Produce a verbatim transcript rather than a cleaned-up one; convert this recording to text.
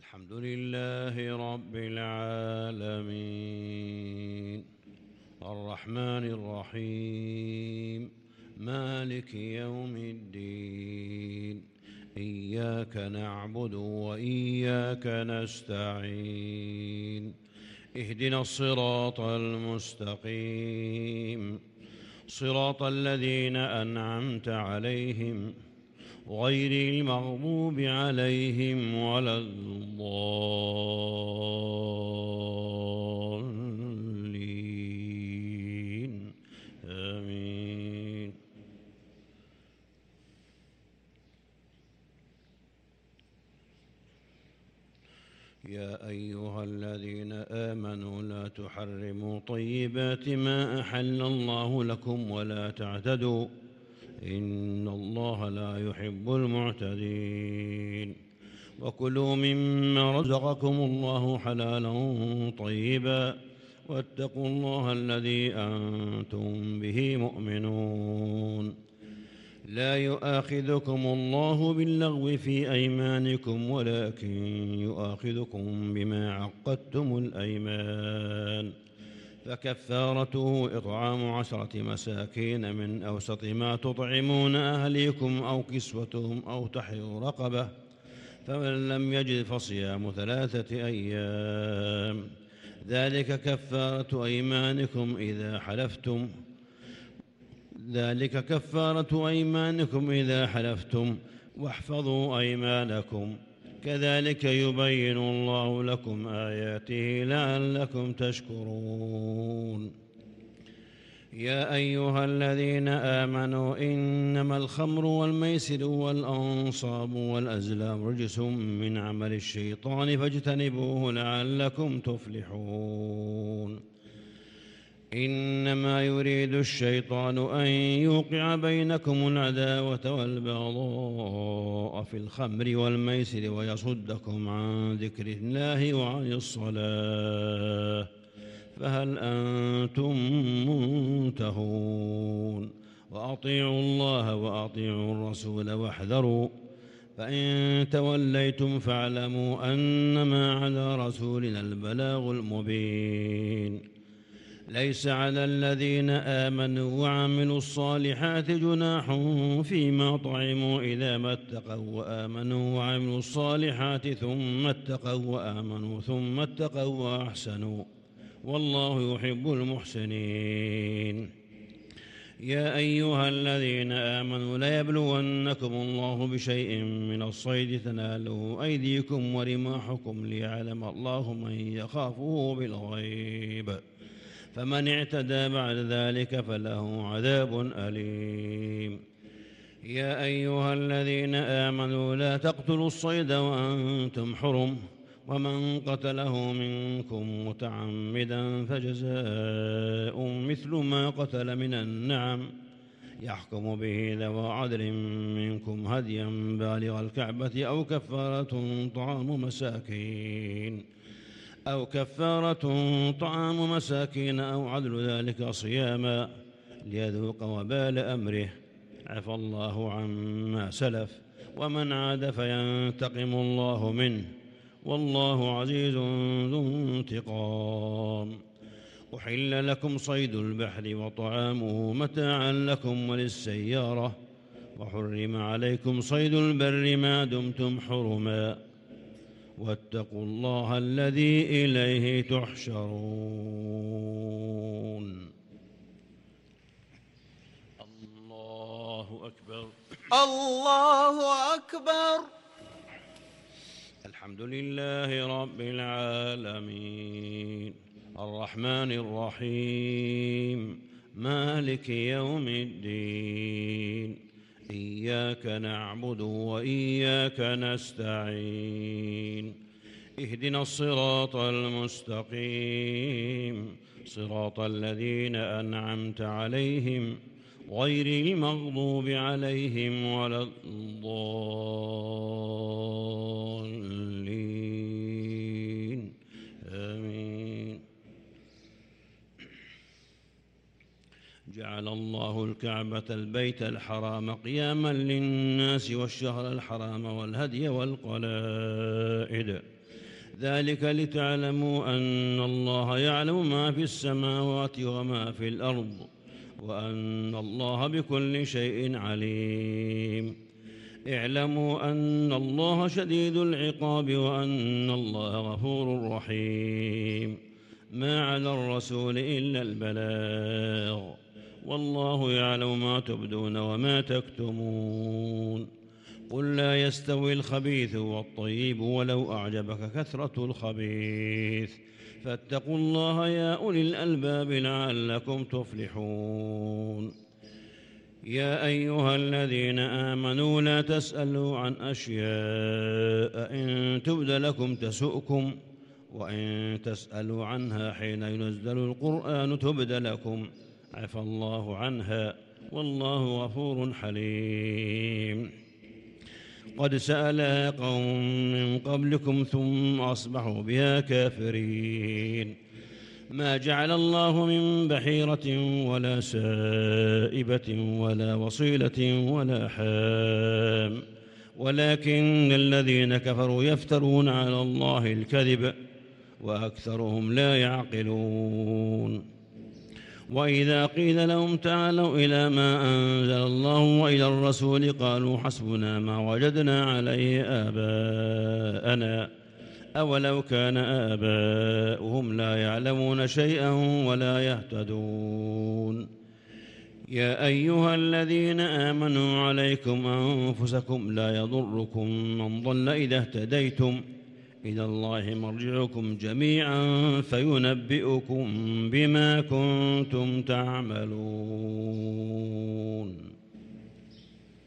الحمد لله رب العالمين الرحمن الرحيم مالك يوم الدين إياك نعبد وإياك نستعين اهدنا الصراط المستقيم صراط الذين أنعمت عليهم غير المغضوب عليهم ولا الضالين آمين. يا أيها الذين آمنوا لا تحرموا طيبات ما أحل الله لكم ولا تعتدوا إن الله لا يحب المعتدين وكلوا مما رزقكم الله حلالا طيبا واتقوا الله الذي أنتم به مؤمنون. لا يؤاخذكم الله باللغو في أيمانكم ولكن يؤاخذكم بما عقدتم الأيمان فكفارته إطعام عشرة مساكين من أوسط ما تطعمون أهليكم أو كسوتهم أو تحرير رقبة فمن لم يجد فصيام ثلاثة أيام ذلك كفارة أيمانكم إذا حلفتم ذلك كفارة أيمانكم إذا حلفتم واحفظوا أيمانكم كذلك يبين الله لكم آياته لعلكم تشكرون. يا أيها الذين آمنوا إنما الخمر والميسر والأنصاب والأزلام رجس من عمل الشيطان فاجتنبوه لعلكم تفلحون. إنما يريد الشيطان أن يوقع بينكم العداوة والبغضاء في الخمر والميسر ويصدكم عن ذكر الله وعن الصلاة فهل أنتم منتهون. وأطيعوا الله وأطيعوا الرسول واحذروا فإن توليتم فاعلموا أنما على رسولنا البلاغ المبين. ليس على الذين آمنوا وعملوا الصالحات جناح فيما طعموا إذا ما اتقوا وآمنوا وعملوا الصالحات ثم اتقوا وآمنوا ثم اتقوا وأحسنوا والله يحب المحسنين. يا أيها الذين آمنوا ليبلونكم الله بشيء من الصيد تناله أيديكم ورماحكم ليعلم الله من يخافه بالغيب فمن اعتدى بعد ذلك فله عذاب أليم. يا أيها الذين آمنوا لا تقتلوا الصيد وأنتم حرم ومن قتله منكم متعمدا فجزاء مثل ما قتل من النعم يحكم به ذوى عدل منكم هديا بالغ الكعبة أو كفارة طعام مساكين أو كفارة طعام مساكين أو عدل ذلك صياما ليذوق وبال أمره عفى الله عما سلف ومن عاد فينتقم الله منه والله عزيز ذو انتقام. أحل لكم صيد البحر وطعامه متاعا لكم وللسيارة وحرم عليكم صيد البر ما دمتم حرما واتقوا الله الذي إليه تحشرون. الله أكبر الله أكبر. الحمد لله رب العالمين الرحمن الرحيم مالك يوم الدين إياك نعبد وإياك نستعين اهدنا الصراط المستقيم صراط الذين أنعمت عليهم غير المغضوب عليهم ولا الضالين آمين. جعل الله الكعبة البيت الحرام قياما للناس والشهر الحرام والهدي والقلائد ذلك لتعلموا أن الله يعلم ما في السماوات وما في الأرض وأن الله بكل شيء عليم. اعلموا أن الله شديد العقاب وأن الله غفور رحيم. ما على الرسول إلا البلاغ والله يعلم ما تبدون وما تكتمون. قل لا يستوي الخبيث والطيب ولو أعجبك كثرة الخبيث فاتقوا الله يا أولي الألباب لعلكم تفلحون. يا أيها الذين آمنوا لا تسألوا عن أشياء إن تبد لكم تسؤكم وإن تسألوا عنها حين ينزل القرآن تبد لكم عفى الله عنها والله غفور حليم. قد سألها قوم من قبلكم ثم أصبحوا بها كافرين. ما جعل الله من بحيرة ولا سائبة ولا وصيلة ولا حام ولكن الذين كفروا يفترون على الله الكذب وأكثرهم لا يعقلون. وإذا قيل لهم تعالوا إلى ما أنزل الله وإلى الرسول قالوا حسبنا ما وجدنا عليه آباءنا أولو كان آباؤهم لا يعلمون شيئا ولا يهتدون. يا أيها الذين آمنوا عليكم أنفسكم لا يضركم من ضل إذا اهتديتم إلى الله مرجعكم جميعا فينبئكم بما كنتم تعملون.